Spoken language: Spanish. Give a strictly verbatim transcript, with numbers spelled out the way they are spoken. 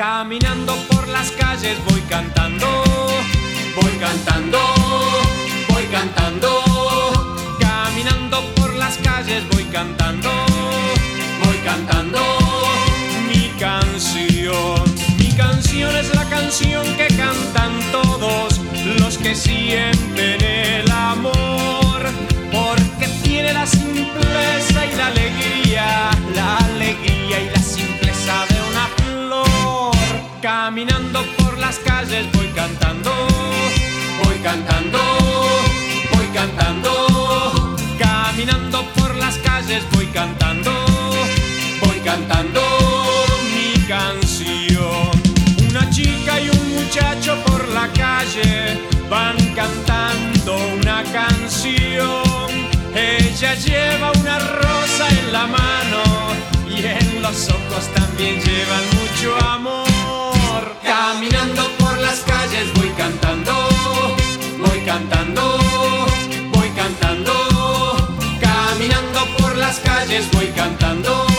Caminando por las calles voy cantando, voy cantando, voy cantando. Caminando por las calles voy cantando, voy cantando mi canción. Mi canción es la canción que cantan todos los que sienten el amor, porque tiene la simpleza y la alegría, la alegría y la simpleza de una flor. Caminando por las calles voy cantando, voy cantando, voy cantando. Caminando por las calles voy cantando, voy cantando mi canción. Una chica y un muchacho por la calle van cantando una canción. Ella lleva una rosa en la mano y en los ojos también llevan mucho amor. Caminando por las calles voy cantando, voy cantando, voy cantando. Caminando por las calles voy cantando,